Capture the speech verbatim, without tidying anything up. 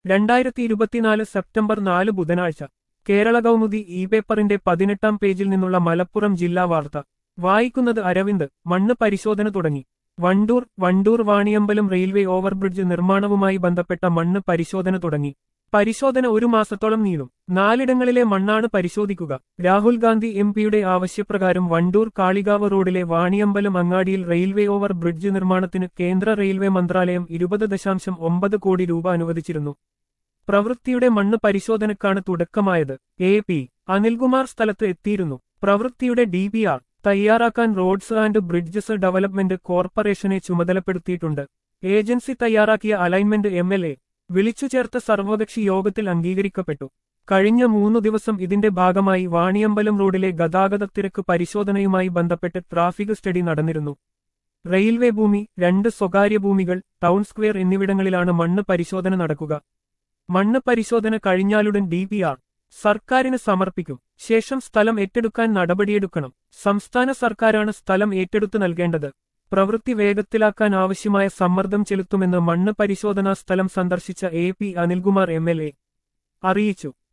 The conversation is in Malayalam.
രണ്ടായിരത്തി ഇരുപത്തിനാല് സെപ്റ്റംബർ നാല് ബുധനാഴ്ച കേരള കൗമുദി ഇ പേപ്പറിന്റെ പതിനെട്ടാം പേജിൽ നിന്നുള്ള മലപ്പുറം ജില്ലാ വാർത്ത വായിക്കുന്നത് അരവിന്ദ്. മണ്ണ് പരിശോധന തുടങ്ങി. വണ്ടൂർ വണ്ടൂർ വാണിയമ്പലം റെയിൽവേ ഓവർബ്രിഡ്ജ് നിർമ്മാണവുമായി ബന്ധപ്പെട്ട മണ്ണ് പരിശോധന തുടങ്ങി. പരിശോധന ഒരു മാസത്തോളം നീളും. നാലിടങ്ങളിലെ മണ്ണാണ് പരിശോധിക്കുക. രാഹുൽ ഗാന്ധി എം പിയുടെ ആവശ്യപ്രകാരം വണ്ടൂർ കാളികാവ് റോഡിലെ വാണിയമ്പലം അങ്ങാടിയിൽ റെയിൽവേ ഓവർ ബ്രിഡ്ജ് നിർമ്മാണത്തിന് കേന്ദ്ര റെയിൽവേ മന്ത്രാലയം ഇരുപത് ദശാംശം ഒമ്പത് കോടി രൂപ അനുവദിച്ചിരുന്നു. പ്രവൃത്തിയുടെ മണ്ണ് പരിശോധനക്കാണ് തുടക്കമായത്. എ പി അനിൽകുമാർ സ്ഥലത്ത് എത്തിയിരുന്നു. പ്രവൃത്തിയുടെ ഡി പി ആർ തയ്യാറാക്കാൻ റോഡ്സ് ആൻഡ് ബ്രിഡ്ജസ് ഡെവലപ്മെന്റ് കോർപ്പറേഷനെ ചുമതലപ്പെടുത്തിയിട്ടുണ്ട്. ഏജൻസി തയ്യാറാക്കിയ അലൈൻമെന്റ് എം എൽ എ വിളിച്ചു ചേർത്ത സർവകക്ഷി യോഗത്തിൽ അംഗീകരിക്കപ്പെട്ടു. കഴിഞ്ഞ മൂന്നു ദിവസം ഇതിന്റെ ഭാഗമായി വാണിയമ്പലം റോഡിലെ ഗതാഗതത്തിരക്ക് പരിശോധനയുമായി ബന്ധപ്പെട്ട് ട്രാഫിക് സ്റ്റഡി നടന്നിരുന്നു. റെയിൽവേ ഭൂമി, രണ്ട് സ്വകാര്യ ഭൂമികൾ, ടൗൺ സ്ക്വയർ എന്നിവിടങ്ങളിലാണ് മണ്ണ് പരിശോധന നടക്കുക. മണ്ണ് പരിശോധന കഴിഞ്ഞാലുടൻ ഡി പി ആർ സർക്കാരിന് സമർപ്പിക്കും. ശേഷം സ്ഥലം ഏറ്റെടുക്കാൻ നടപടിയെടുക്കണം. സംസ്ഥാന സർക്കാരാണ് സ്ഥലം ഏറ്റെടുത്തു നൽകേണ്ടത്. പ്രവൃത്തി വേഗത്തിലാക്കാൻ ആവശ്യമായ സമ്മർദ്ദം ചെലുത്തുമെന്ന് മണ്ണ് പരിശോധനാ സ്ഥലം സന്ദർശിച്ച A P Anilkumar M L A അറിയിച്ചു.